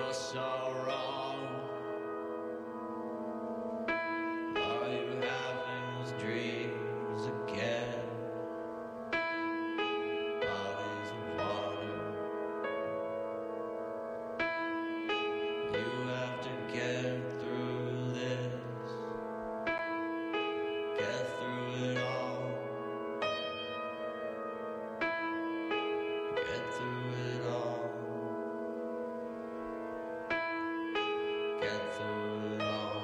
feel so wrong. Are you having those dreams again? Bodies of water. You have to get through this. Get through it all. Get through it all. Get through it all.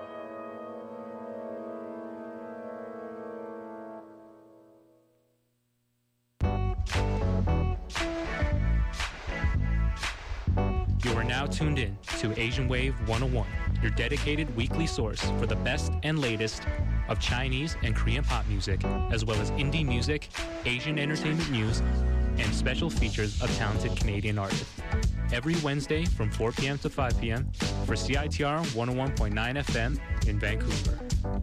You are now tuned in to Asian Wave 101, your dedicated weekly source for the best and latest of Chinese and Korean pop music, as well as indie music, Asian entertainment news, and special features of talented Canadian artists. Every Wednesday from 4 p.m. to 5 p.m. for CITR 101.9 FM in Vancouver.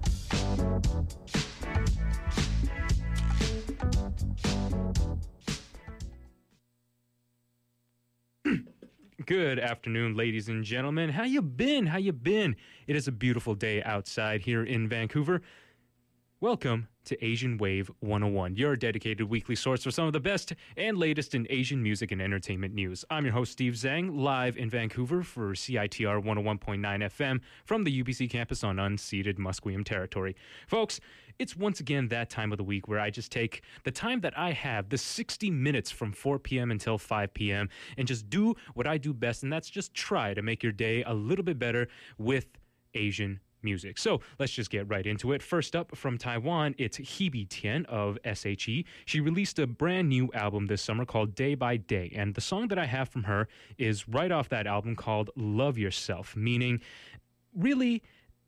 Good afternoon, ladies and gentlemen. How you been? How you been? It is a beautiful day outside here in Vancouver. Welcome to Asian Wave 101, your dedicated weekly source for some of the best and latest in Asian music and entertainment news. I'm your host, Steve Zhang, live in Vancouver for CITR 101.9 FM from the UBC campus on unceded Musqueam territory. Folks, it's once again that time of the week where I just take the time that I have, the 60 minutes from 4 p.m. until 5 p.m., and just do what I do best, and that's just try to make your day a little bit better with Asian music. So let's just get right into it. First up from Taiwan, it's Hebe Tian of SHE. She released a brand new album this summer called Day by Day, and the song that I have from her is right off that album called Love Yourself, meaning really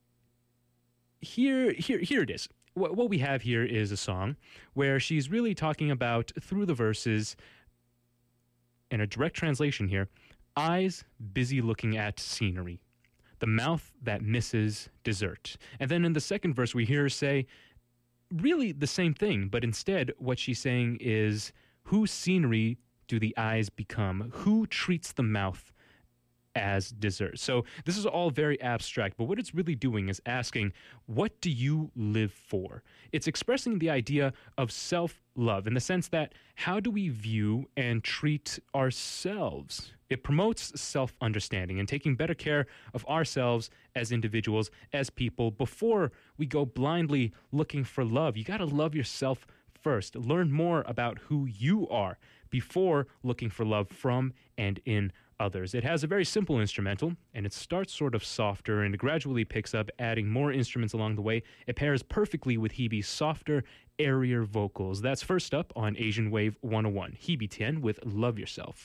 here it is. What we have here is a song where she's really talking about, through the verses, in a direct translation here, eyes busy looking at scenery, the mouth that misses dessert. And then in the second verse, we hear her say really the same thing, but instead what she's saying is, whose scenery do the eyes become? Who treats the mouth as dessert? So this is all very abstract, but what it's really doing is asking, what do you live for? It's expressing the idea of self-love in the sense that, how do we view and treat ourselves? It promotes self-understanding and taking better care of ourselves as individuals, as people, before we go blindly looking for love. You got to love yourself first. Learn more about who you are before looking for love from and in others. It has a very simple instrumental, and it starts sort of softer and it gradually picks up, adding more instruments along the way. It pairs perfectly with Hebe's softer, airier vocals. That's first up on Asian Wave 101. Hebe Tian with Love Yourself.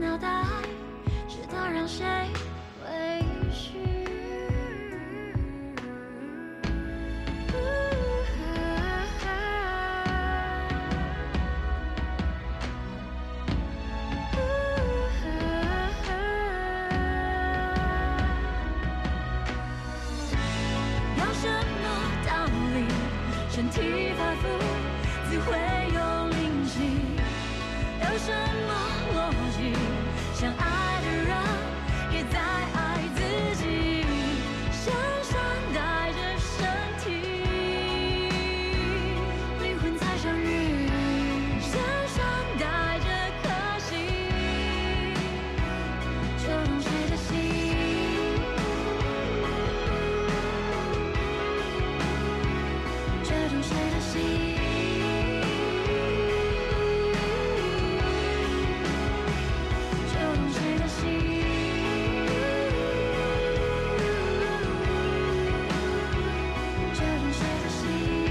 脑袋，值得让谁委屈？有什么道理？身体发肤，自会有灵犀。有什么逻辑？相爱的人也在爱自己，身上带着身体，灵魂才相遇，身上带着颗心，就懂谁的心。这种谁的心，这种谁的心，这种谁的心，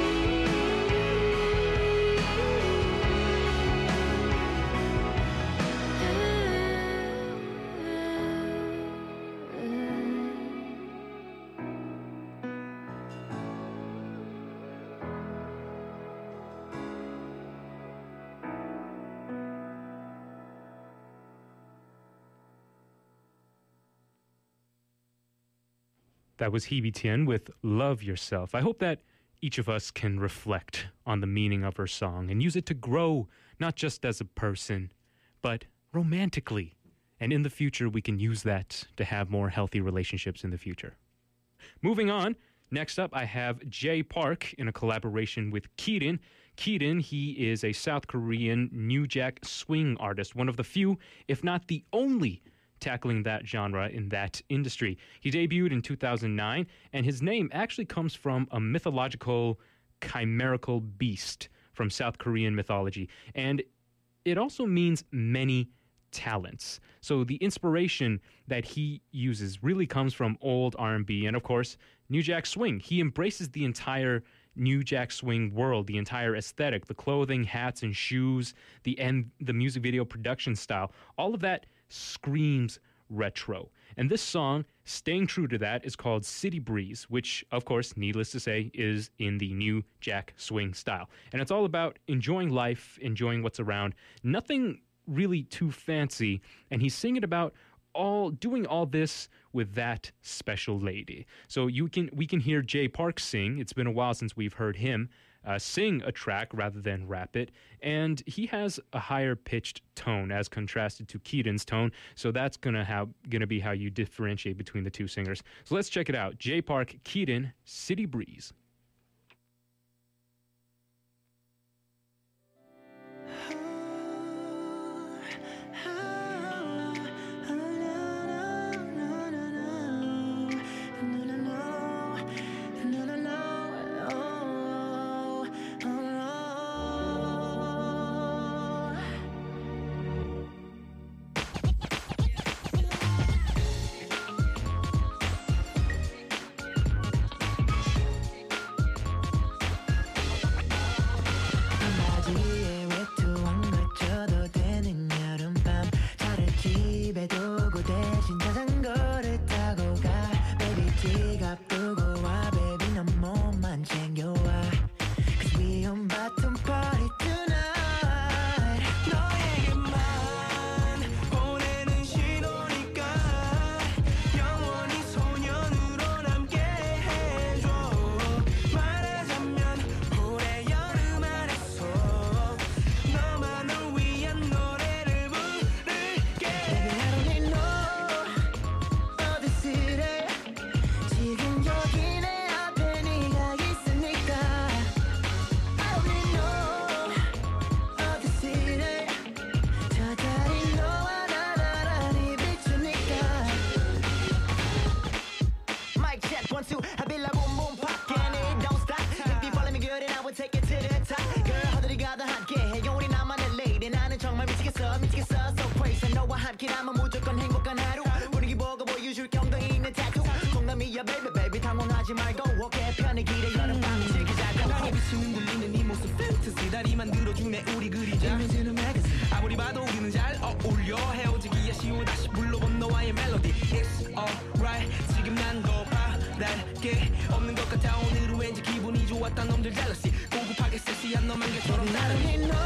That was Hebe Tian with Love Yourself. I hope that each of us can reflect on the meaning of her song and use it to grow, not just as a person, but romantically. And in the future, we can use that to have more healthy relationships in the future. Moving on, next up, I have Jay Park in a collaboration with Kirin. Kirin, he is a South Korean New Jack Swing artist, one of the few, if not the only, tackling that genre in that industry. He debuted in 2009, and his name actually comes from a mythological, chimerical beast from South Korean mythology. And it also means many talents. So the inspiration that he uses really comes from old R&B and, of course, New Jack Swing. He embraces the entire New Jack Swing world, the entire aesthetic, the clothing, hats, and shoes, the music video production style. All of that screams retro. And this song, staying true to that, is called City Breeze, which, of course, needless to say, is in the New Jack Swing style. And it's all about enjoying life, enjoying what's around, nothing really too fancy. And he's singing about doing all this with that special lady. So we can hear Jay Park sing. It's been a while since we've heard him sing a track rather than rap it, and he has a higher pitched tone as contrasted to Keaton's tone, so that's gonna be how you differentiate between the two singers. So let's check it out. Jay Park, Keaton, City Breeze. 함께라면 무조건 행복한 하루 분위기 보고 보여줄 경동이 있는 타투 농담이야 baby baby 당황하지 말고 어깨 편히 기대 여름밤 즐기자고 강에 비친 흔들리는 네 모습 fantasy 다리 만들어주네 우리 그리자 이미지는 magazine 아무리 봐도 우리는 잘 어울려 헤어 게 없는 것 같아 오늘은 왠지 기분이 좋았다 놈들 젤러시 고급하게 섹시한 너만 개처럼 나를 너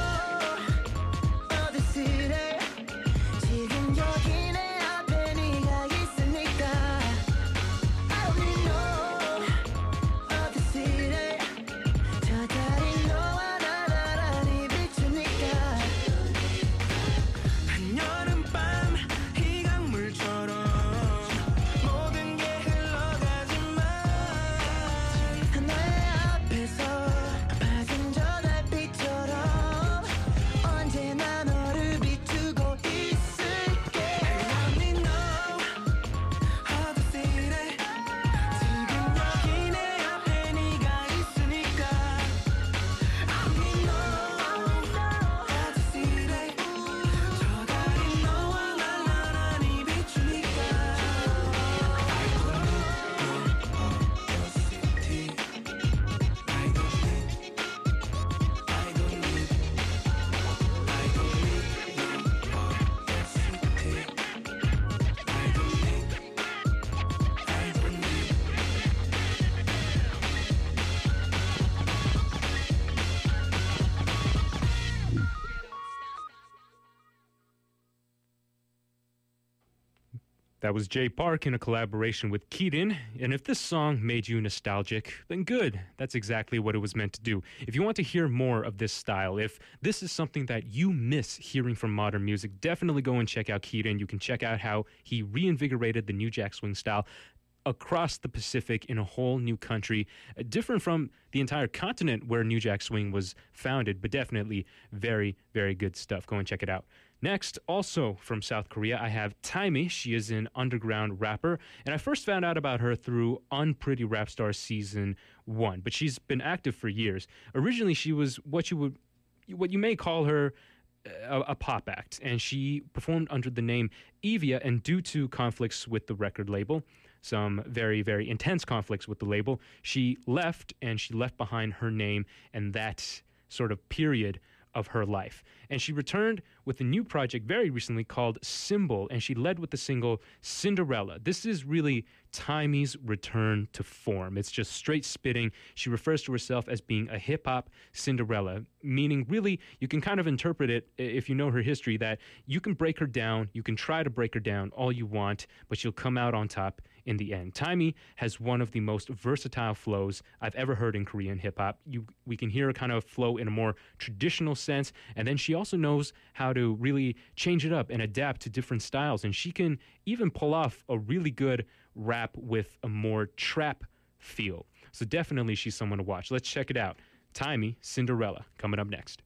어디서래 지금 여기 내 앞에 네가 있으니까 I only know 어디서래 저 달이 너와 나 나란히 비추니까 한여름밤 희강물처럼 모든 게 흘러가지만 너의 앞에서 밝은 저 달빛처럼 언제나 너를 비추고 있을게 I only know 어디서래 지금 여기 내 앞에 네가 있으니까 I only know 어디서래 저 달이 너와 날 나란히 비추니까 That was Jay Park in a collaboration with Keaton. And if this song made you nostalgic, then good. That's exactly what it was meant to do. If you want to hear more of this style, if this is something that you miss hearing from modern music, definitely go and check out Keaton. You can check out how he reinvigorated the New Jack Swing style across the Pacific in a whole new country, different from the entire continent where New Jack Swing was founded, but definitely very, very good stuff. Go and check it out. Next, also from South Korea, I have Taimi. She is an underground rapper, and I first found out about her through Unpretty Rap Star Season 1, but she's been active for years. Originally, she was what you may call her a pop act, and she performed under the name Evia, and due to conflicts with the record label, some very, very intense conflicts with the label, she left, and she left behind her name and that sort of period of her life. And she returned with a new project very recently called Symbol, and she led with the single Cinderella. This is really Taimi's return to form. It's just straight spitting. She refers to herself as being a hip-hop Cinderella, meaning really you can kind of interpret it, if you know her history, that you can break her down, you can try to break her down all you want, but she'll come out on top in the end. Taimi has one of the most versatile flows I've ever heard in Korean hip-hop. We can hear her kind of flow in a more traditional sense, and then she also knows how to really change it up and adapt to different styles, and she can even pull off a really good rap with a more trap feel. So definitely she's someone to watch. Let's check it out. Taimi, Cinderella, coming up next.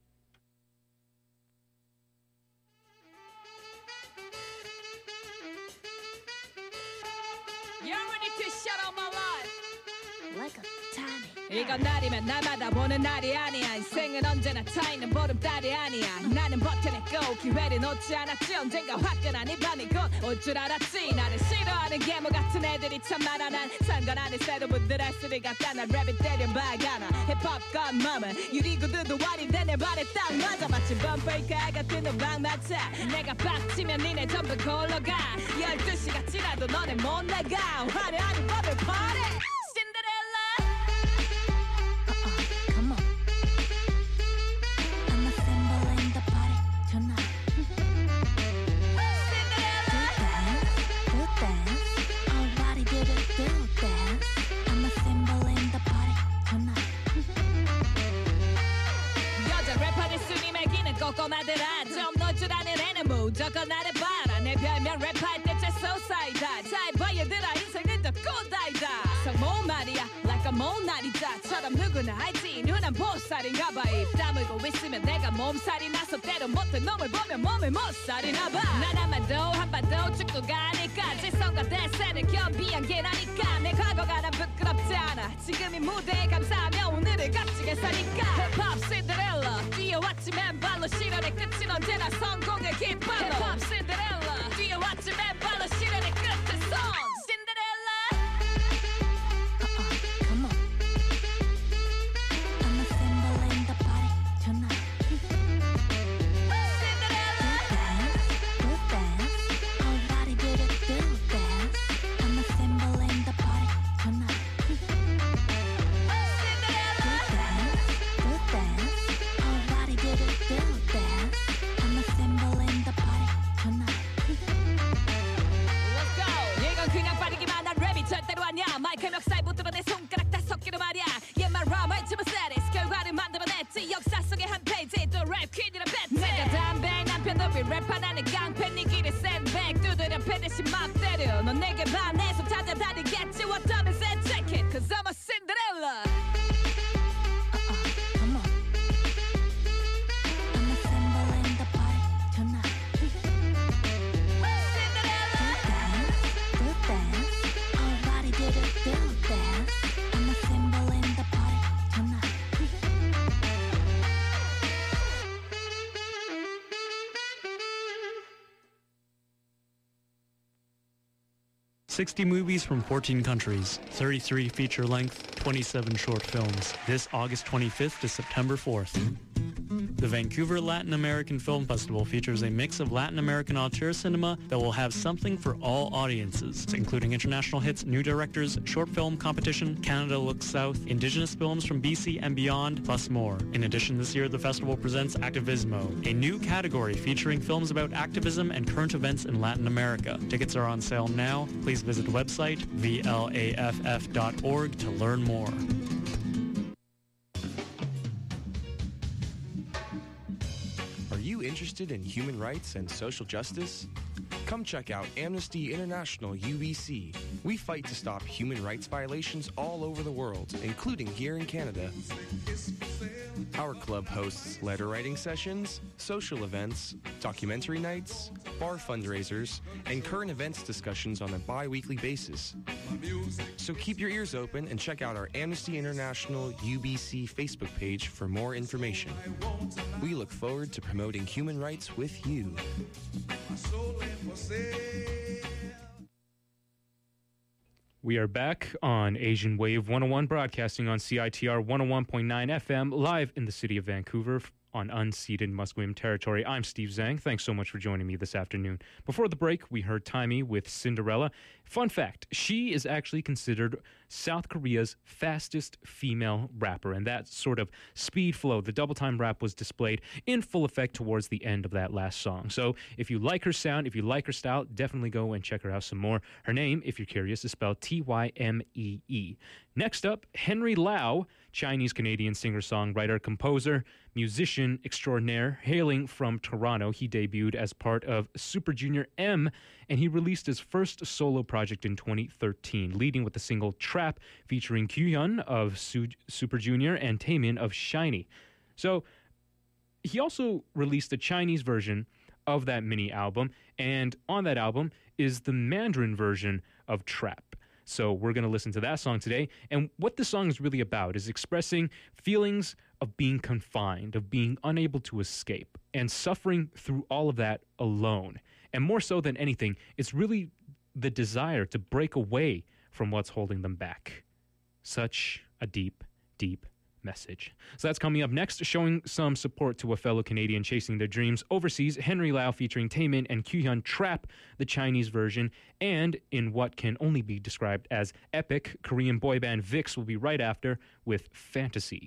You're ready to shut out my life like a Taimi. 이건 날이면 날마다 보는 날이 아니야. 인생은 언제나 타있는 보름달이 아니야. 나는 버텨냈고 기회를 놓지 않았지. 언젠가 화끈한 이 밤이 곧 올 줄 알았지. 나를 싫어하는 괴물 같은 애들이 참 많아. 난 상관 안 해. 새로분들 할 소리 같다. 난 랩을 때려봐가나. 힙합 건 맘은 유리구두도 와리대 내 발에 딱 맞아. 마치 범페이커 같은 음악 맞아. 내가 빡치면 니네 전부 골로 가. 12시가 지나도 너네 못 나가. 화려한 버블 파티 신데렐라. Come on. I'm a symbol in the party tonight. Do dance. Everybody do dance. I'm a symbol in the party tonight. 여자 래퍼들 순위 매기는 꼬꼬마들아. 좀 놀 줄 아는 애는 무조건 나를 봐라. 내 별명 랩할 때 재소사이다. 잘 봐 얘들아 인생은 더 꽃다이다. 성모 말이야 like a 모나리자처럼 누구나 알지. 누난 보살인가 봐. 입 다물고 있으면 내가 몸살이 나서 때로 못된 놈을 보면 몸을 못 살이나 봐. 난 한반도 한반도 축구 가니까 지성과 대세를 겸비한 게 나니까. 내 과거가 난 부끄럽지 않아. 지금이 무대에 감사하며 오늘을 값지게 사니까. 힙합 신데렐라 뛰어왔지 맨발로. 시련의 끝은 언제나 성공의 깃발로. 힙합 신데렐라 뛰어왔지 맨발로. 시련의 끝은 손 신데렐라. Come on. I'm a symbol in the party tonight. Do dance. Everybody do dance. I'm a symbol in the party tonight. 60 movies from 14 countries, 33 feature-length, 27 short films. This August 25th to September 4th. The Vancouver Latin American Film Festival features a mix of Latin American auteur cinema that will have something for all audiences, including international hits, new directors, short film competition, Canada Looks South, Indigenous films from BC and beyond, plus more. In addition, this year the festival presents Activismo, a new category featuring films about activism and current events in Latin America. Tickets are on sale now. Please visit the website vlaff.org to learn more. Are you interested in human rights and social justice? Come check out Amnesty International UBC. We fight to stop human rights violations all over the world, including here in Canada. Our club hosts letter writing sessions, social events, documentary nights, bar fundraisers, and current events discussions on a bi-weekly basis. So keep your ears open and check out our Amnesty International UBC Facebook page for more information. We look forward to promoting human rights with you. We are back on Asian Wave 101, broadcasting on CITR 101.9 FM, live in the city of Vancouver on unceded Musqueam territory. I'm Steve Zhang. Thanks so much for joining me this afternoon. Before the break, we heard Taimi with Cinderella. Fun fact, she is actually considered South Korea's fastest female rapper, and that sort of speed flow, the double time rap, was displayed in full effect towards the end of that last song. So if you like her sound, if you like her style, definitely go and check her out some more. Her name, if you're curious, is spelled Tymee. Next up, Henry Lau, Chinese-Canadian singer-songwriter, composer, musician extraordinaire, hailing from Toronto. He debuted as part of Super Junior M, and he released his first solo project in 2013, leading with the single Trap, featuring Kyuhyun of Super Junior and Taemin of SHINee. So he also released a Chinese version of that mini album, and on that album is the Mandarin version of Trap. So we're going to listen to that song today. And what this song is really about is expressing feelings of being confined, of being unable to escape, and suffering through all of that alone. And more so than anything, it's really the desire to break away from what's holding them back. Such a deep, deep message. So that's coming up next, showing some support to a fellow Canadian chasing their dreams overseas. Henry Lau featuring Taemin and Kyuhyun, Trap, the Chinese version, and in what can only be described as epic, Korean boy band VIXX will be right after with Fantasy.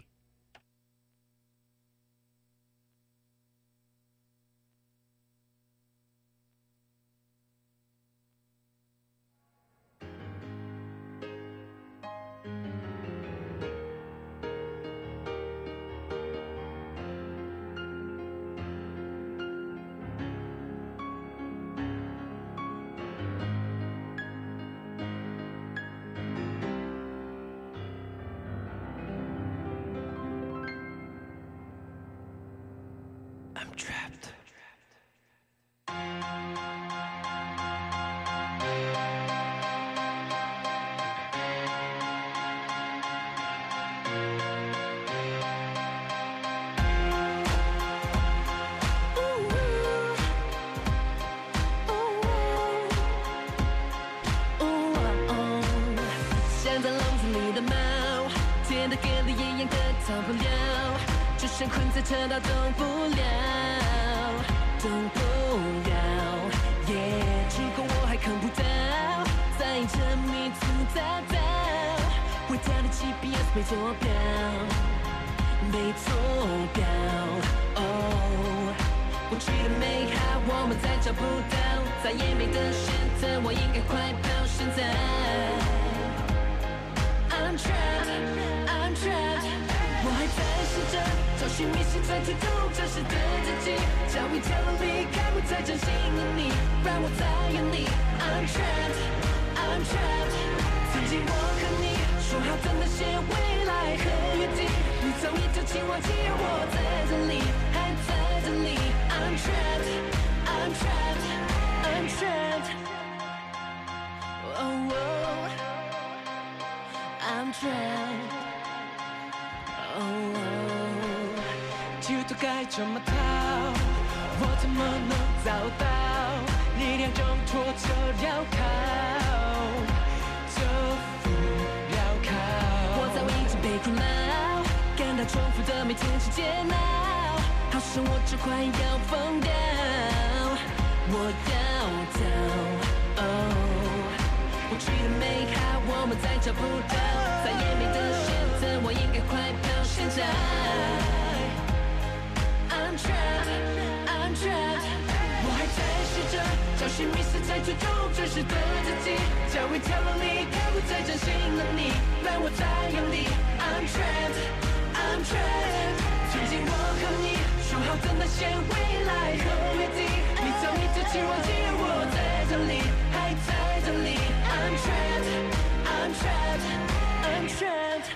I'm trapped. 重复的每天是煎熬，好像我这快要疯掉，我要逃。过去的美好我们再找不到，再也没得选择，我应该快跑。现在 I'm trapped, I'm trapped， 我还在试着找寻迷失在最终真实的自己，找一条路离开不再真心的你，让我再用力。I'm trapped, I'm trapped， 曾经我和你说好的那些未来和约定，你早已丢弃忘记，而我在这里，还在这里。I'm trapped, I'm trapped, I'm trapped，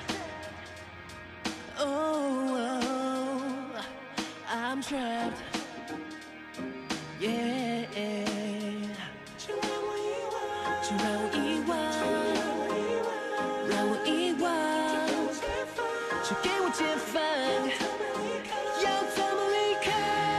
oh, I'm trapped, yeah， 就让我遗忘，就让我遗忘，让我遗忘，就给我解放，要怎么离开？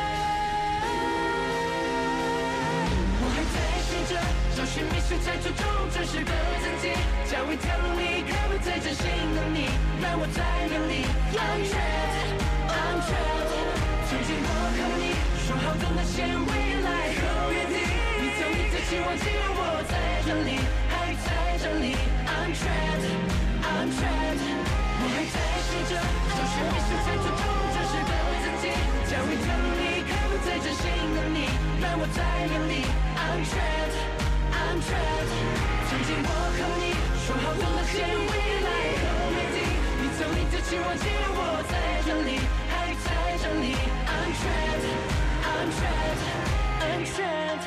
我还在试着找寻迷失在途中真实的自己，找一条路离开不再真心的你，让我再用力。I'm trapped, I'm trapped， 曾经我和你说好的那些未来和约定，你早已丢弃忘记，而我在这里，还在这里。I'm trapped, I'm trapped， 我还在试着找寻迷失在途中真实的自己，找一条路离开不再真心的你，让我再用力。I'm trapped, I'm trapped， 曾经我和你说好的那些未来和约定，你早已丢弃忘记，而我在这里，还在这里。I'm trapped, I'm trapped, I'm trapped，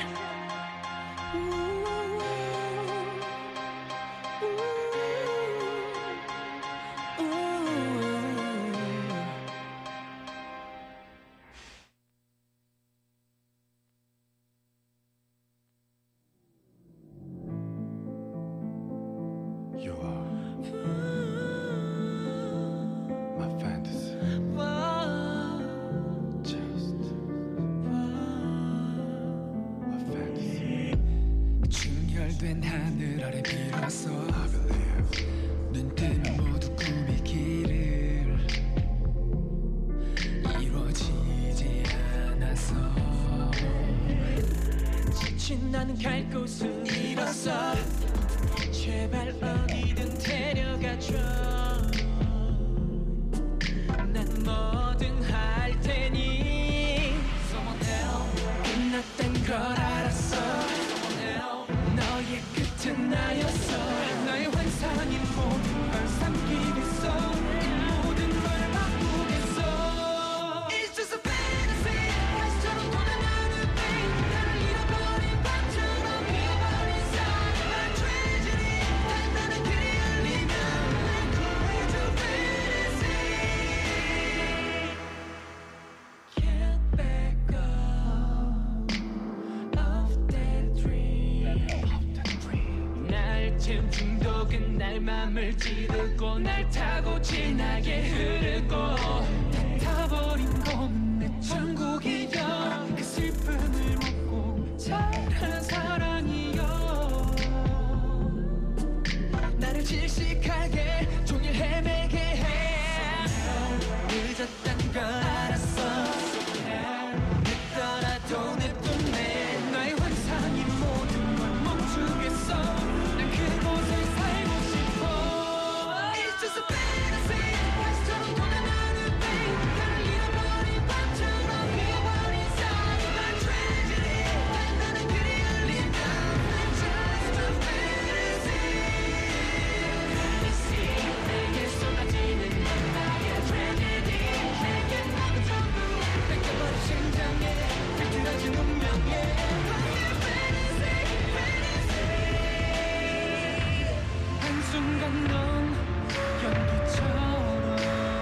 You are my fantasy. Just a fantasy. 충혈된 하늘 아래 비로소 I believe 눈 뜨면 모두 꿈의 길을 이루어지지 않아서 지친 나는 갈 곳을 잃었어. 제발 어디든 데려가줘. 난 뭐든 할 테니. Someone help. 끝났단 걸 알았어. Someone help. 너의 끝은 나였어. 나의 환상인 모든 걸 삼키겠어. 이 모든 걸 바꾸겠어. It's just a fantasy. 가시처럼 돌아가는 pain. 나를 잃어버린 밤처럼 잃어버린 삶. My tragedy. 나는 길이 열리면 Let go into fantasy. Can't back up of that dream. 날 채운 중독은 날 맘을 찌르고 날 타고 진하게 흐르고 다 타버린 건 내 천국이여. 그 슬픔을 먹고 자란 사랑이여. 나를 질식하게 종일 헤매게 해. 늦었단 걸 알았어. 늦더라도 내 꿈에 나의 환상이 모든 걸 멈추겠어. 난 그곳에 살고 싶어. It's just a fantasy. 가시처럼 돌아가는 pain. 나를 잃어버린 밤처럼 잃어버린 삶. My tragedy. 나는 길이 열리면 It's just a fantasy. 내게 쏟아지는 넌 나의 tragedy. 내게 모든 전부 뺏겨버린 심장에 비틀어진 운명에 한순간 넌 연기처럼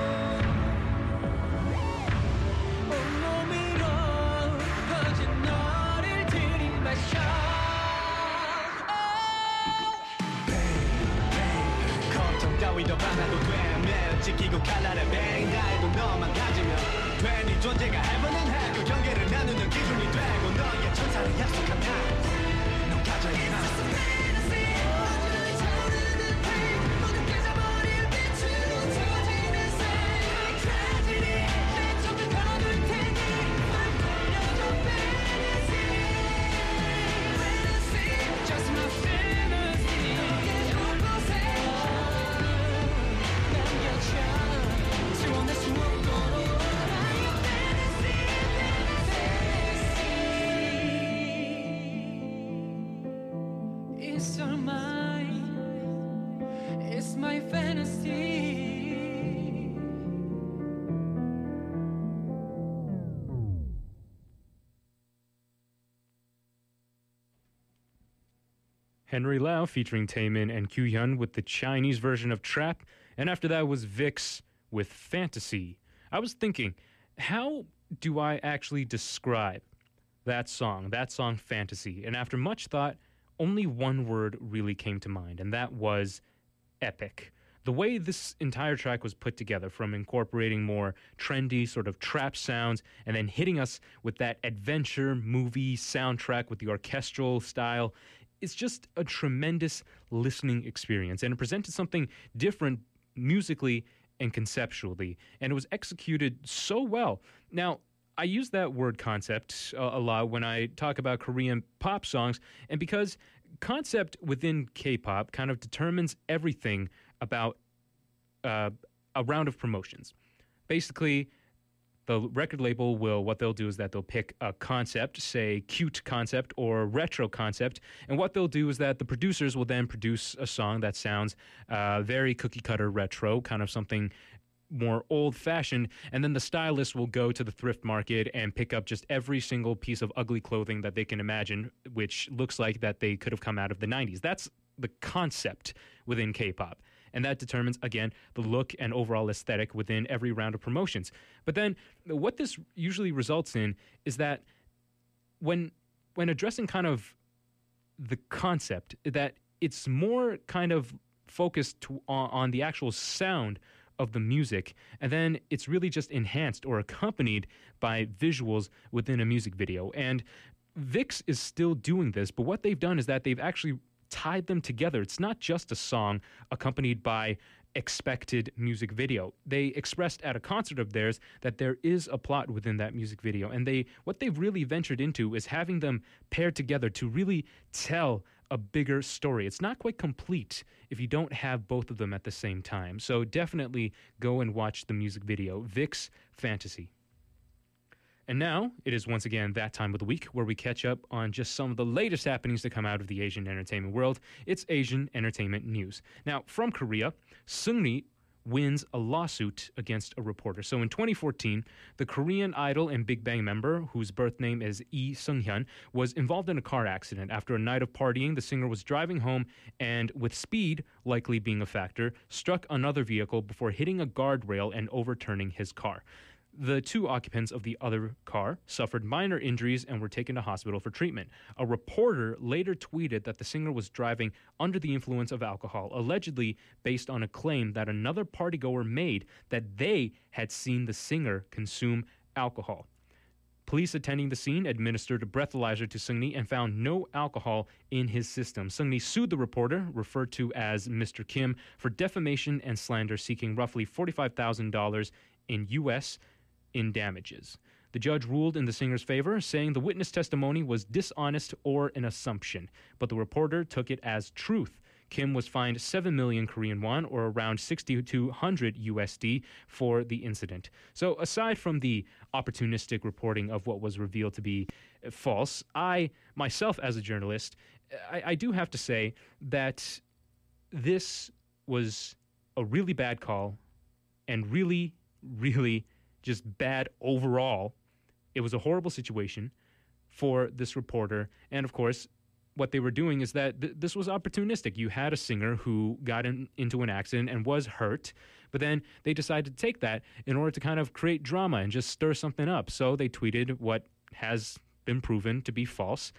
온몸으로 퍼진 너를 들이마셔. 걱정 따위도 많아도 돼. 매일 지키고 칼날에 bang 다 해도 너만 가지면 돼. 네 존재가 해보는 해그 경계를 나누는 기준이 되고 너의 천사를 약속한다. 넌 가져 있나. I'm trapped. It's all mine. It's my fantasy. Henry Lau featuring Taemin and Kyuhyun with the Chinese version of Trap, and after that was VIX with Fantasy. I was thinking, how do I actually describe that song Fantasy? And after much thought, only one word really came to mind, and that was epic. The way this entire track was put together, from incorporating more trendy sort of trap sounds and then hitting us with that adventure movie soundtrack with the orchestral style, it's just a tremendous listening experience, and it presented something different musically and conceptually, and it was executed so well. Now, I use that word concept a lot when I talk about Korean pop songs, and because concept within K-pop kind of determines everything about a round of promotions. Basically, the record label what they'll do is that they'll pick a concept, say cute concept or retro concept, and what they'll do is that the producers will then produce a song that sounds very cookie-cutter retro, kind of something more old-fashioned, and then the stylist will go to the thrift market and pick up just every single piece of ugly clothing that they can imagine, which looks like that they could have come out of the 90s. That's the concept within K-pop. And that determines, again, the look and overall aesthetic within every round of promotions. But then what this usually results in is that when addressing kind of the concept, that it's more kind of focused on the actual sound of the music, and then it's really just enhanced or accompanied by visuals within a music video. And VIX is still doing this, but what they've done is that they've actually tied them together. It's not just a song accompanied by expected music video. They expressed at a concert of theirs that there is a plot within that music video, and what they've really ventured into is having them paired together to really tell a bigger story. It's not quite complete if you don't have both of them at the same time. So definitely go and watch the music video, VIX Fantasy. And now, it is once again that time of the week where we catch up on just some of the latest happenings to come out of the Asian entertainment world. It's Asian entertainment news. Now, from Korea, Seungri wins a lawsuit against a reporter. So in 2014, the Korean Idol and Big Bang member, whose birth name is Lee Seung-hyun, was involved in a car accident. After a night of partying, the singer was driving home and, with speed likely being a factor, struck another vehicle before hitting a guardrail and overturning his car. The two occupants of the other car suffered minor injuries and were taken to hospital for treatment. A reporter later tweeted that the singer was driving under the influence of alcohol, allegedly based on a claim that another partygoer made that they had seen the singer consume alcohol. Police attending the scene administered a breathalyzer to Seungri and found no alcohol in his system. Seungri sued the reporter, referred to as Mr. Kim, for defamation and slander, seeking roughly $45,000 in U.S. in damages. The judge ruled in the singer's favor, saying the witness testimony was dishonest or an assumption, but the reporter took it as truth. Kim was fined 7 million Korean won, or around 6,200 USD, for the incident. So aside from the opportunistic reporting of what was revealed to be false, I, myself as a journalist, I do have to say that this was a really bad call and really, really just bad overall. It was a horrible situation for this reporter. And of course, what they were doing is that this was opportunistic. You had a singer who got into an accident and was hurt, but then they decided to take that in order to kind of create drama and just stir something up. So they tweeted what has been proven to be false.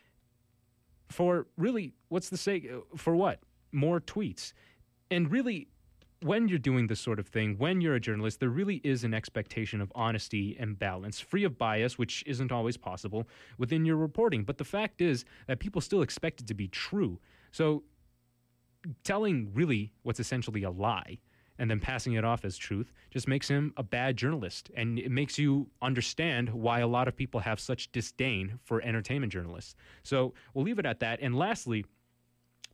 For really, what's the sake? For what? More tweets. And really, when you're doing this sort of thing, when you're a journalist, there really is an expectation of honesty and balance, free of bias, which isn't always possible within your reporting. But the fact is that people still expect it to be true. So telling really what's essentially a lie and then passing it off as truth just makes him a bad journalist. And it makes you understand why a lot of people have such disdain for entertainment journalists. So we'll leave it at that. And lastly,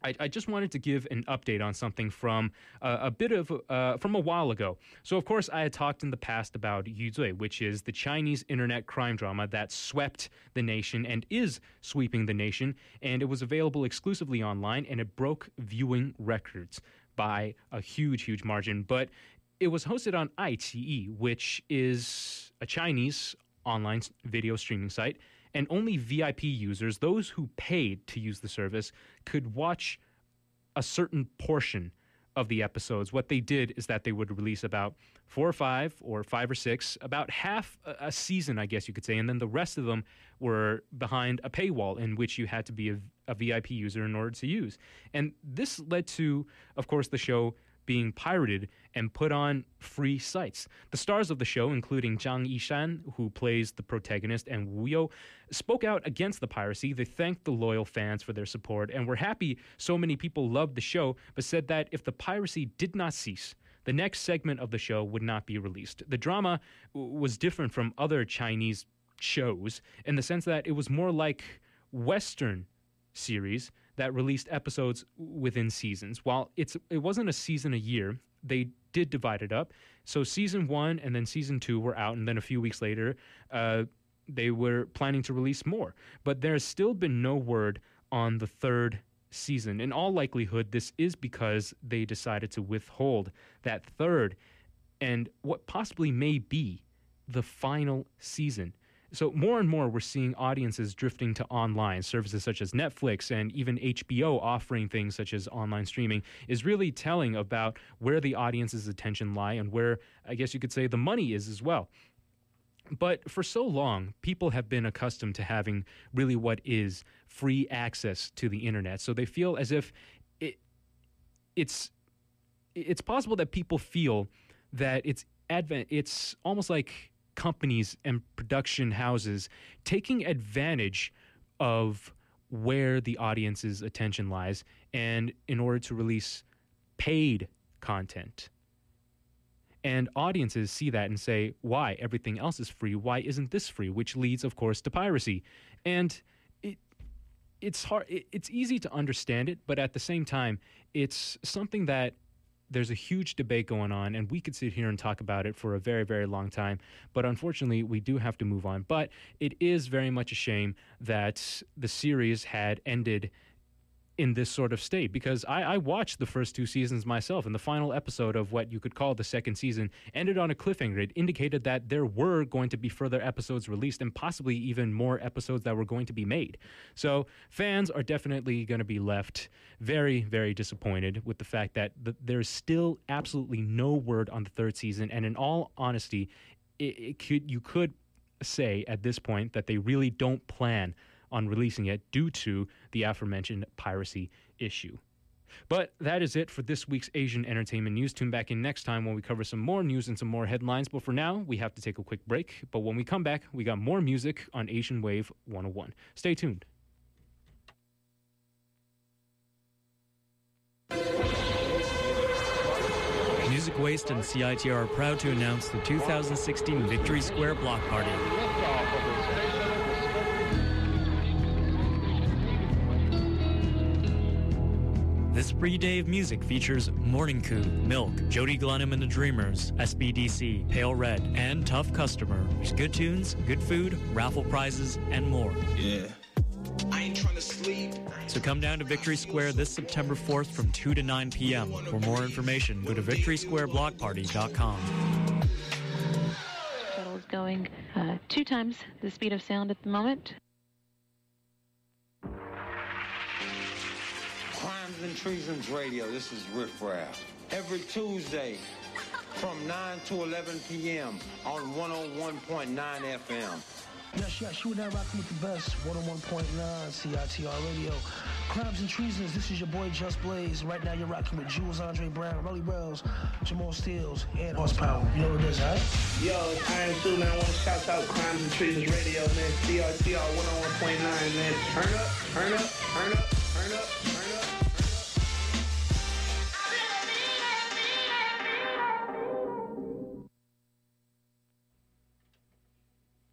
I just wanted to give an update on something from from a while ago. So, of course, I had talked in the past about Yuzui, which is the Chinese internet crime drama that swept the nation and is sweeping the nation. And it was available exclusively online, and it broke viewing records by a huge, huge margin. But it was hosted on iQIYI, which is a Chinese online video streaming site. And only VIP users, those who paid to use the service, could watch a certain portion of the episodes. What they did is that they would release about 4 or 5 or 5 or 6, about half a season, I guess you could say, and then the rest of them were behind a paywall in which you had to be a VIP user in order to use. And this led to, of course, the show being pirated and put on free sites. The stars of the show, including Zhang Yishan, who plays the protagonist, and Wu You, spoke out against the piracy. They thanked the loyal fans for their support and were happy so many people loved the show, but said that if the piracy did not cease, the next segment of the show would not be released. The drama was different from other Chinese shows in the sense that it was more like Western series that released episodes within seasons. While it wasn't a season a year, they did divide it up. So season 1 and then season 2 were out, and then a few weeks later, they were planning to release more. But there's still been no word on the 3rd season. In all likelihood, this is because they decided to withhold that 3rd and what possibly may be the final season. So more and more, we're seeing audiences drifting to online. Services such as Netflix and even HBO offering things such as online streaming is really telling about where the audience's attention lie and where, I guess you could say, the money is as well. But for so long, people have been accustomed to having really what is free access to the internet. So they feel as if it's possible that people feel that it's almost like companies and production houses taking advantage of where the audience's attention lies and in order to release paid content. And audiences see that and say, why? Everything else is free. Why isn't this free? Which leads, of course, to piracy. And it's hard. It's easy to understand it, but at the same time, it's something that there's a huge debate going on, and we could sit here and talk about it for a very, very long time. But unfortunately, we do have to move on. But it is very much a shame that the series had ended in this sort of state, because I watched the first 2 seasons myself, and the final episode of what you could call the 2nd season ended on a cliffhanger. It indicated that there were going to be further episodes released and possibly even more episodes that were going to be made. So fans are definitely going to be left very, very disappointed with the fact that there's still absolutely no word on the 3rd season. And in all honesty, you could say at this point that they really don't plan on releasing it due to the aforementioned piracy issue. But that is it for this week's Asian Entertainment News. Tune back in next time when we cover some more news and some more headlines. But for now, we have to take a quick break. But when we come back, we got more music on Asian Wave 101. Stay tuned. Music Waste and CITR are proud to announce the 2016 Victory Square Block Party. This free day of music features Morning Coup, Milk, Jody Glenham and the Dreamers, SBDC, Pale Red, and Tough Customer. There's good tunes, good food, raffle prizes, and more. Yeah. I ain't trying to sleep. So come down to Victory Square this September 4th from 2 to 9 p.m. For more information, go to victorysquareblockparty.com. Shuttle is going 2 times the speed of sound at the moment. Crimes and Treasons Radio, this is Riff Raff. Every Tuesday from 9 to 11 p.m. on 101.9 FM. Yes, you and I rocking with the best. 101.9 CITR Radio. Crimes and Treasons, this is your boy Just Blaze. Right now you're rocking with Jules Andre Brown, Rolly Bells, Jamal Steels, and Horsepower. You know what it is, right? Yo, it's Iron Sue, man. I want to shout out Crimes and Treasons Radio, man. CRTR 101.9, man. Turn up, turn up, turn up, turn up, turn up.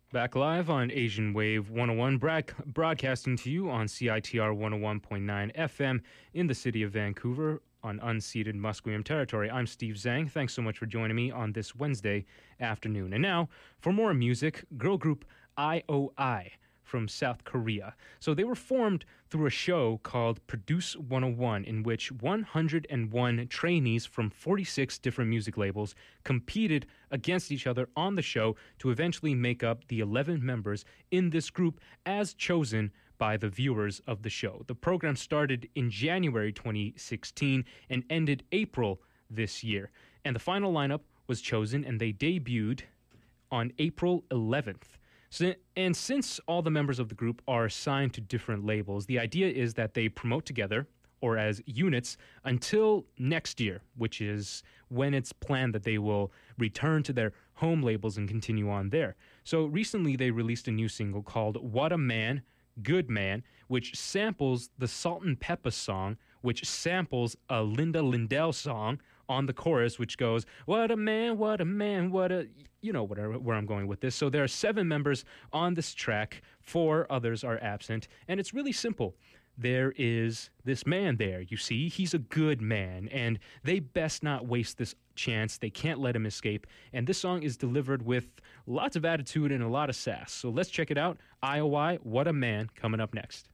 Back live on Asian Wave 101, broadcasting to you on CITR 101.9 FM in the city of Vancouver on unceded Musqueam territory. I'm Steve Zhang. Thanks so much for joining me on this Wednesday afternoon. And now, for more music, girl group IOI from South Korea. So they were formed through a show called Produce 101, in which 101 trainees from 46 different music labels competed against each other on the show to eventually make up the 11 members in this group as chosen by the viewers of the show. The program started in January 2016 and ended April this year. And the final lineup was chosen, and they debuted on April 11th. And since all the members of the group are assigned to different labels, the idea is that they promote together, or as units, until next year, which is when it's planned that they will return to their home labels and continue on there. So recently they released a new single called What a Man, Good Man, which samples the Salt and Peppa song, which samples a Linda Lindell song on the chorus, which goes, what a man, what a man, what a... You know where I'm going with this. So there are 7 members on this track. 4 others are absent. And it's really simple. There is this man there, you see. He's a good man. And they best not waste this chance. They can't let him escape. And this song is delivered with lots of attitude and a lot of sass. So let's check it out. IOI, What a Man, coming up next.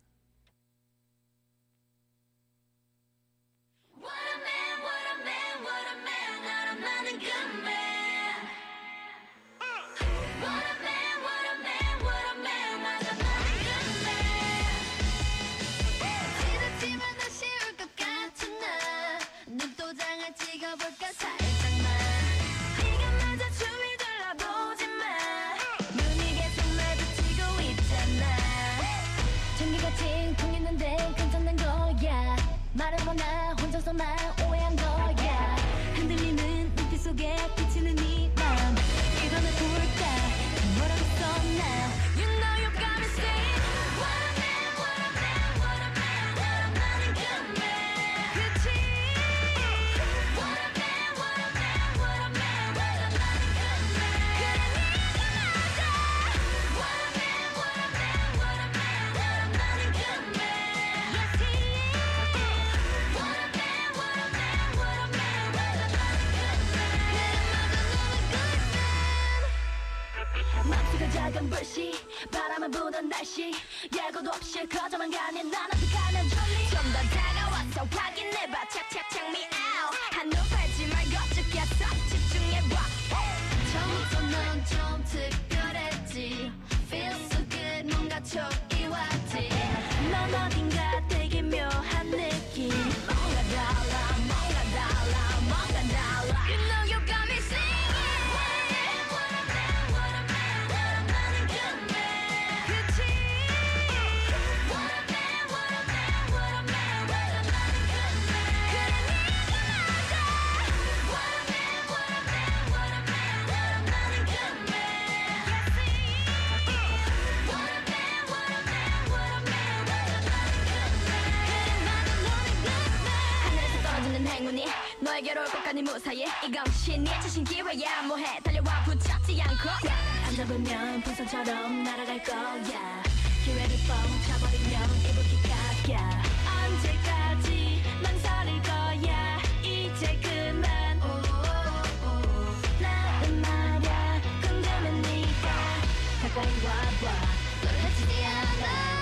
말해보나 혼자서만 오해한 거야 흔들리는 눈빛 속에 비치는 네 맘 이거는 볼까 뭐라고 썼나 You know you got me saying What a man, what a man, what a man what a man and good man 그치 What a man, what a man, what a man what a man and good man 그래 네가 맞아 What a man, what a man, what a man what a man and good man Yes he is 맘속에 작은 불씨 바람을 부는 날씨 예고도 없이 커져만 가는 난 어떡하면 좋니 좀 더 다가와서 확인해봐 착착 check me out 한눈 팔지 말고 쭉 껴서 집중해봐 처음부터 넌 좀 특별했지 Feel so good 뭔가 촉이 왔지 넌 어딘가 되게 묘한 느낌 뭔가 달라 뭔가 달라 뭔가 달라 You know you got me singing 너에게로 올 것까지 무사히 이건 신의 자신 기회야 뭐해 달려와 붙잡지 않고 안 잡으면 풍선처럼 날아갈 거야 기회를 뻥쳐버리면 이불킥각이야 언제까지 망설일 거야 이제 그만 나는 말야 궁금해 네가 가까이 와봐 놀라지지 않아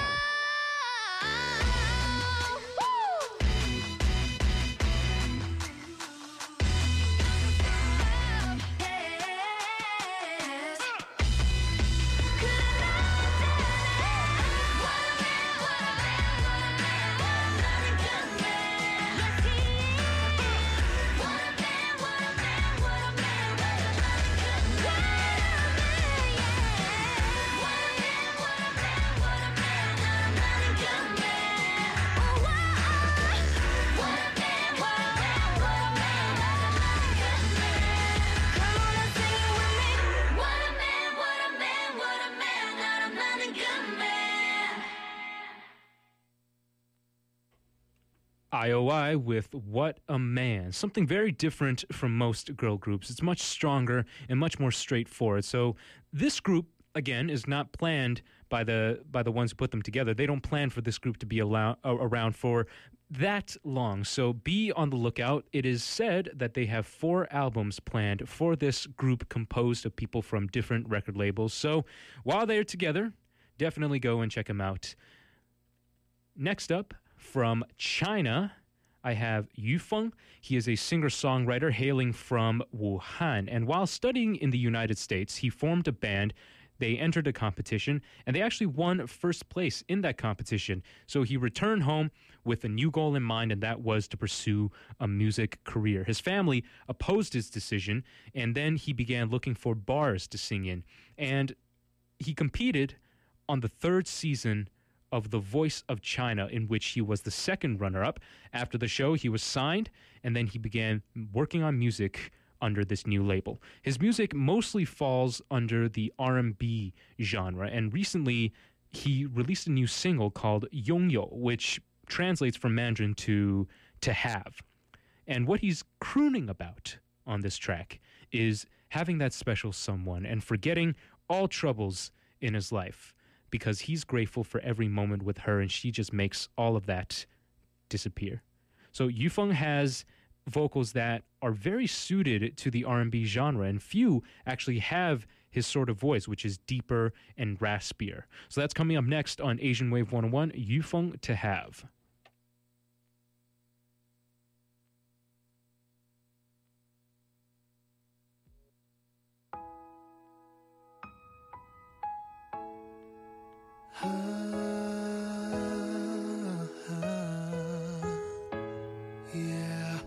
IOI with What a Man. Something very different from most girl groups. It's much stronger and much more straightforward. So this group again, is not planned by the ones who put them together. They don't plan for this group to be around for that long. So be on the lookout. It is said that they have 4 albums planned for this group composed of people from different record labels. So while they're together, definitely go and check them out. Next up, from China, I have Yu Feng. He is a singer-songwriter hailing from Wuhan. And while studying in the United States, he formed a band. They entered a competition, and they actually won first place in that competition. So he returned home with a new goal in mind, and that was to pursue a music career. His family opposed his decision, and then he began looking for bars to sing in. And he competed on the 3rd season of The Voice of China, in which he was the 2nd runner-up. After the show, he was signed, and then he began working on music under this new label. His music mostly falls under the R&B genre, and recently he released a new single called Yongyo, which translates from Mandarin to have. And what he's crooning about on this track is having that special someone and forgetting all troubles in his life, because he's grateful for every moment with her, and she just makes all of that disappear. So Yu Feng has vocals that are very suited to the R&B genre, and few actually have his sort of voice, which is deeper and raspier. So that's coming up next on Asian Wave 101, Yu Feng To Have. Yeah.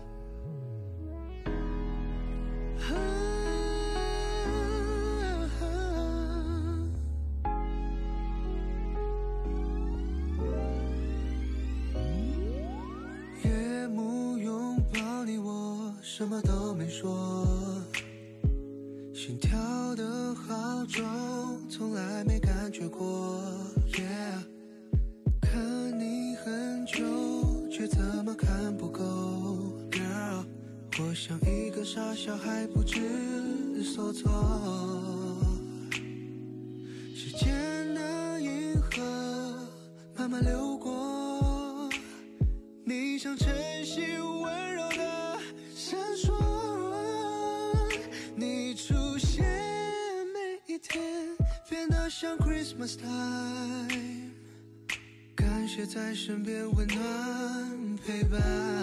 夜幕拥抱你，我什么都没说，心跳的好重，从来没感觉过。Yeah， 看你很久，却怎么看不够。Girl， 我像一个傻小孩，不知所措。时间的银河慢慢流过，你像晨曦温柔的闪烁，你出现每一天变得像 Christmas time， 感谢在身边温暖陪伴。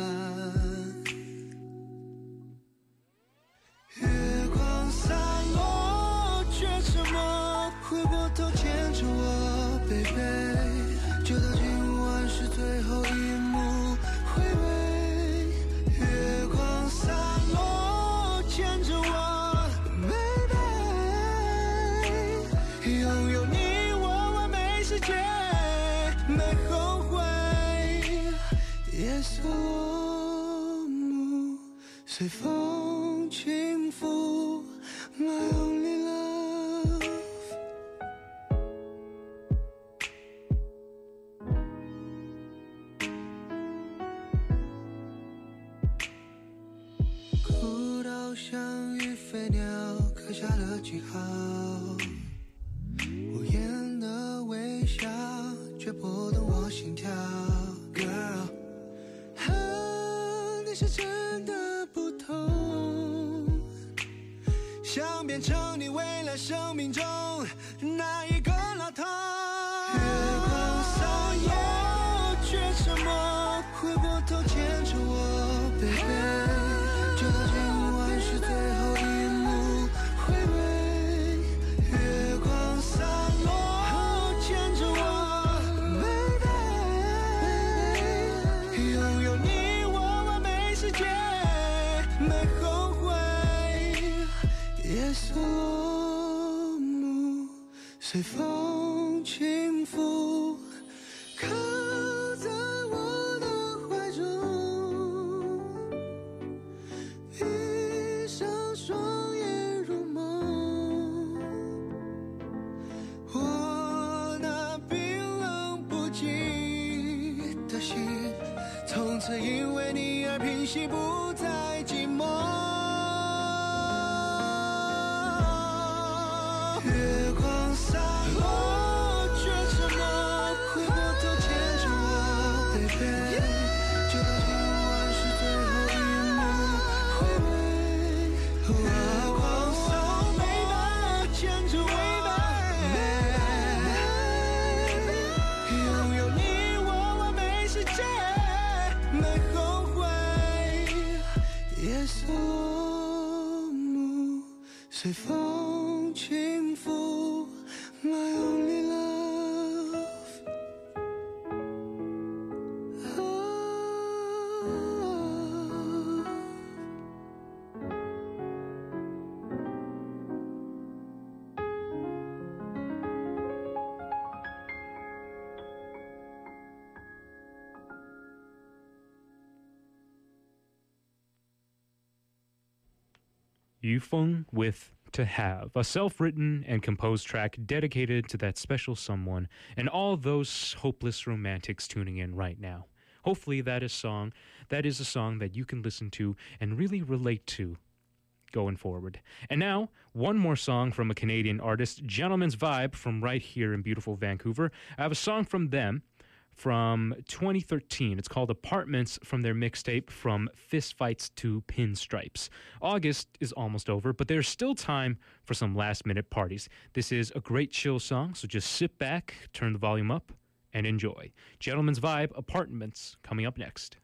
月光洒落，却沉默，回过头牵着我 baby， 就到今晚是最后一幕回味。月光洒落，牵着我 baby， 拥有你我完美世界，没后悔。夜色落幕，随风轻拂 My only love。 孤岛像一飞鸟，刻下了记号，无言的微笑，却拨动我心跳。 Girl， 你是真的不同，想变成你未来生命中那一个老头。月光洒落，却沉默，回过头牵着我 baby， 就到今晚是最后一幕回味。月光洒落，牵着我 baby， 拥有你我完美世界，没后悔。夜色落幕，随风轻拂，靠在我的怀中，闭上双眼入梦。我那冰冷不羁的心，从此因为你而平息，不再寂寞。月光洒片，就到今晚是最后一幕，会美。往手没把牵着尾巴，拥有你我完美世界，没后悔。夜色落幕，随风轻拂 My only love. Yu Feng with To Have, a self-written and composed track dedicated to that special someone and all those hopeless romantics tuning in right now. Hopefully that is a song that you can listen to and really relate to going forward. And now, one more song from a Canadian artist, Gentleman's Vibe, from right here in beautiful Vancouver. I have a song from them from 2013. It's called Apartments, from their mixtape From Fistfights to Pinstripes. August is almost over, but there's still time for some last-minute parties. This is a great chill song, so just sit back, turn the volume up, and enjoy. Gentleman's Vibe, Apartments, coming up next.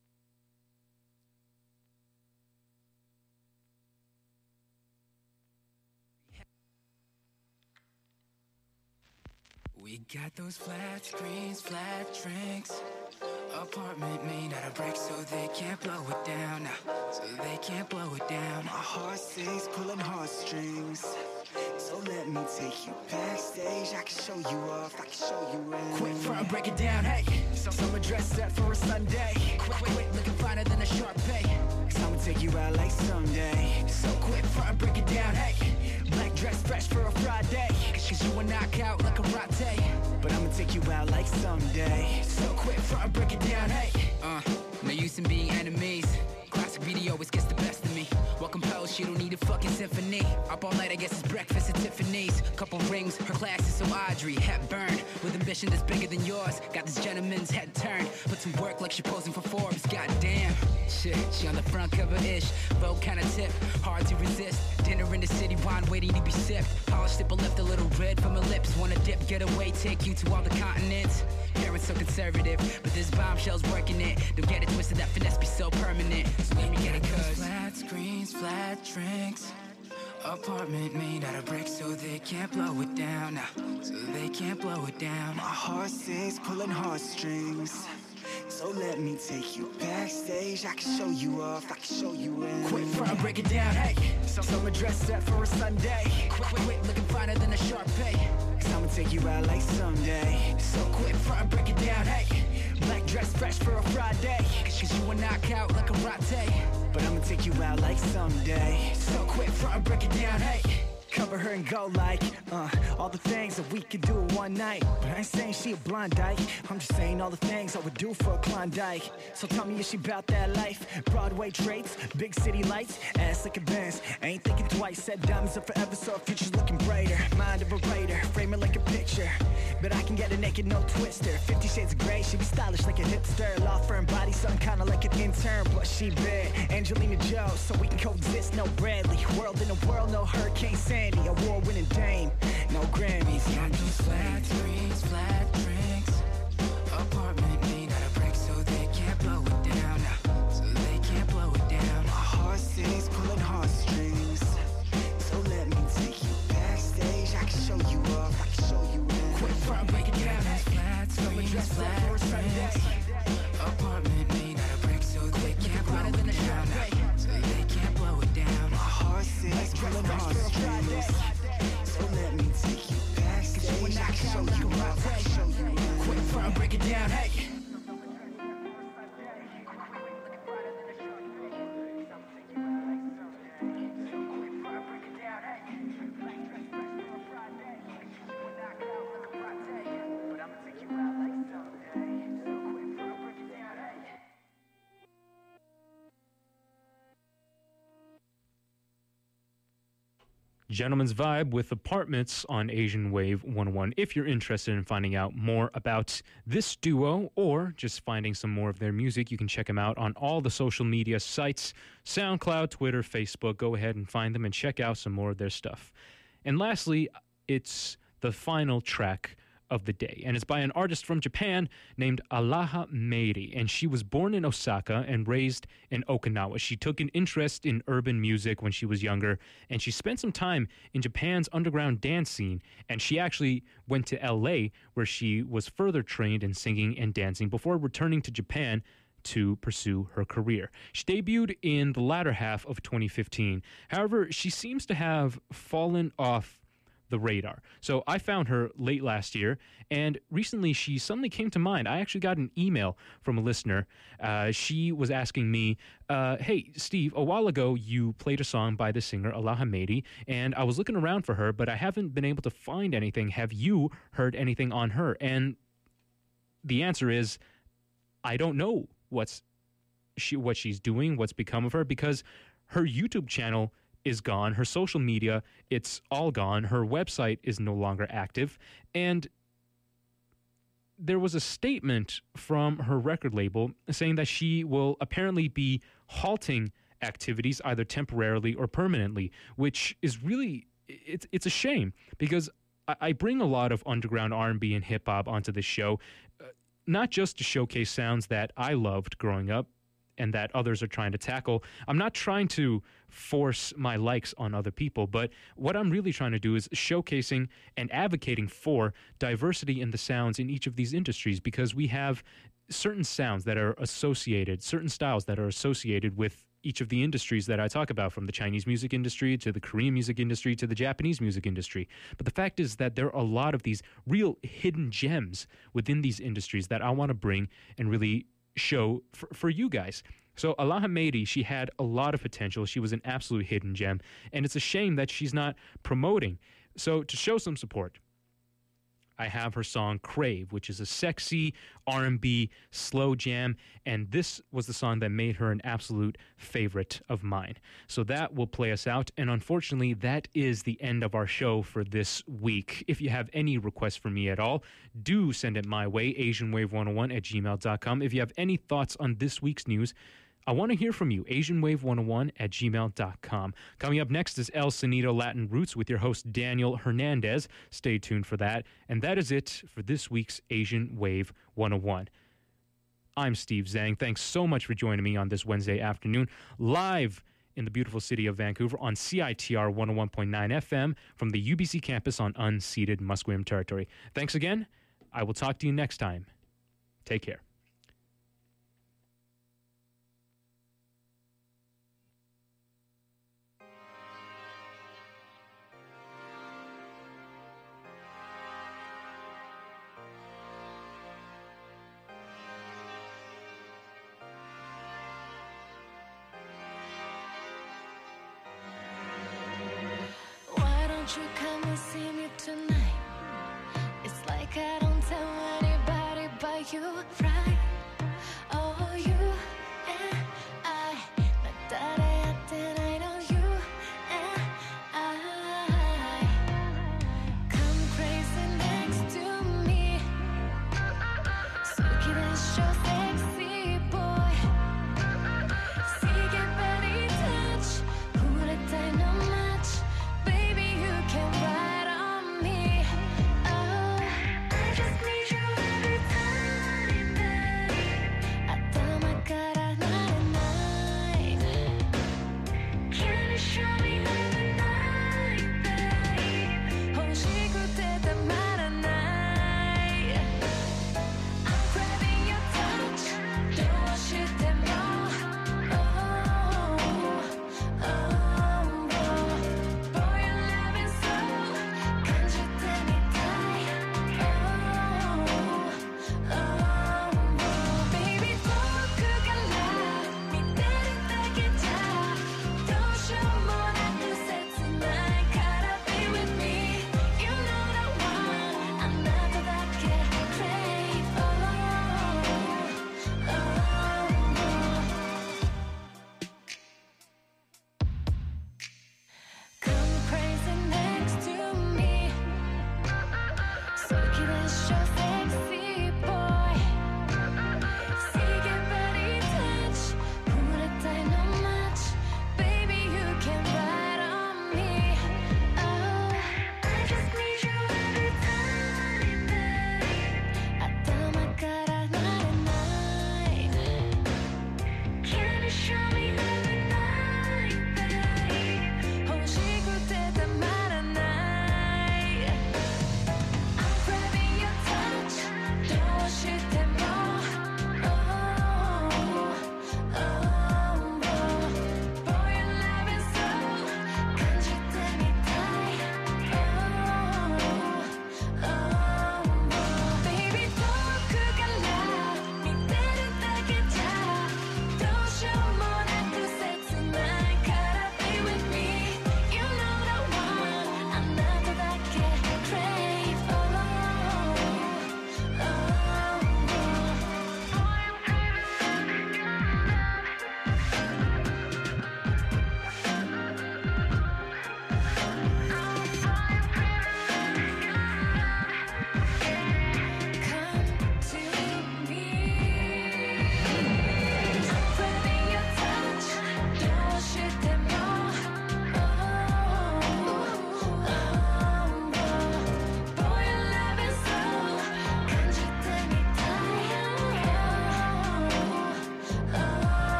We got those flat screens, flat drinks. Apartment made out of bricks, so they can't blow it down. So they can't blow it down. My heart sings, pulling heartstrings. So let me take you backstage. I can show you off, I can show you in. Quick front, break it down, hey. Summer dress set for a Sunday. Quick, looking finer than a Sharpay. Cause I'ma take you out like someday. So quick front, break it down, hey. Black dress fresh for a Friday. Cause you a knockout like a latte. But I'ma take you out like someday. So quick front, break it down, hey. No use in being enemies. Classic video always gets the best of me. Well composed, she don't need a fucking symphony. Up all night, I guess it's breakfast at Tiffany's. Couple rings, her class is so Audrey Hepburn. With ambition that's bigger than yours. Got this gentleman's head turned. Put some work like she posing for Forbes. Goddamn. Shit, she on the front cover-ish. Vogue kind of tip, hard to resist. Dinner in the city, wine waiting to be sipped. Polished it but left a little red from her lips. Wanna dip, get away, take you to all the continents. Parents so conservative, but this bombshell's working it. Don't get it twisted, that finesse be so permanent. So let me get it, cuz flat screens, flat drinks. Apartment made out of bricks, so they can't blow it down. So they can't blow it down. My heart sings, pulling heartstrings. So let me take you backstage. I can show you off, I can show you in. Quick front, break it down, hey. Summer dress set for a Sunday. Quick, looking finer than a Sharpay. Cause I'ma take you out like someday. So quick front, break it down, hey. Black dress fresh for a Friday. Cause you a knockout like a latte. But I'ma take you out like someday. So quick front, break it down, hey. Cover her and go like, all the things that we could do in one night. But I ain't saying she a blind dyke. I'm just saying all the things I would do for a Klondike. So tell me, is she about that life? Broadway traits, big city lights, ass like a Benz. I ain't thinking twice, said diamonds are forever, so our future's looking brighter. Mind of a writer, frame it like a picture. But I can get her naked, no twister. 50 shades of gray, she be stylish like a hipster. Law firm body, something kinda like an intern. But she bad, Angelina Joe, so we can coexist, no Bradley. World in a world, no Hurricane Sandy. Award-winning dame, no Grammys. Got those flat screens, flat drinks. Apartment made out of bricks, so they can't blow it down. So they can't blow it down. My heart sings, pulling heartstrings. So let me take you backstage. I can show you off, I can show you in. Quick front, break it down. Flat screens, flat drinks. Apartment made out of bricks, so they can't blow it down. So they can't blow it down. My heart sings, pulling heartstrings. So let me take you backstage. I can show you off, I can show you in. Quick front, break it down, hey. Gentleman's Vibe with Apartments on Asian Wave 101. If you're interested in finding out more about this duo or just finding some more of their music, you can check them out on all the social media sites, SoundCloud, Twitter, Facebook. Go ahead and find them and check out some more of their stuff. And lastly, it's the final track of the day, and it's by an artist from Japan named Alaha Meiri, and she was born in Osaka and raised in Okinawa. She took an interest in urban music when she was younger, and she spent some time in Japan's underground dance scene, and she actually went to LA where she was further trained in singing and dancing before returning to Japan to pursue her career. She debuted in the latter half of 2015. However, she seems to have fallen off the radar. So I found her late last year, and recently she suddenly came to mind. I actually got an email from a listener. She was asking me, hey, Steve, a while ago you played a song by the singer Alaha Meiri, and I was looking around for her, but I haven't been able to find anything. Have you heard anything on her? And the answer is, I don't know what she's doing, what's become of her, because her YouTube channel is gone. Her social media, it's all gone. Her website is no longer active. And there was a statement from her record label saying that she will apparently be halting activities either temporarily or permanently, which is really, it's a shame, because I bring a lot of underground R&B and hip-hop onto the show, not just to showcase sounds that I loved growing up and that others are trying to tackle. I'm not trying to force my likes on other people, but what I'm really trying to do is showcasing and advocating for diversity in the sounds in each of these industries, because we have certain sounds that are associated, certain styles that are associated with each of the industries that I talk about, from the Chinese music industry to the Korean music industry to the Japanese music industry. But the fact is that there are a lot of these real hidden gems within these industries that I want to bring and really show for you guys. So Alaha Meiri, she had a lot of potential. She was an absolute hidden gem, and it's a shame that she's not promoting. So to show some support, I have her song Crave, which is a sexy R&B slow jam, and this was the song that made her an absolute favorite of mine. So that will play us out, and unfortunately, that is the end of our show for this week. If you have any requests for me at all, do send it my way, asianwave101@gmail.com. If you have any thoughts on this week's news, I want to hear from you, asianwave101@gmail.com. Coming up next is El Sonido Latin Roots with your host, Daniel Hernandez. Stay tuned for that. And that is it for this week's Asian Wave 101. I'm Steve Zhang. Thanks so much for joining me on this Wednesday afternoon, live in the beautiful city of Vancouver on CITR 101.9 FM from the UBC campus on unceded Musqueam territory. Thanks again. I will talk to you next time. Take care. Why don't you come and see me?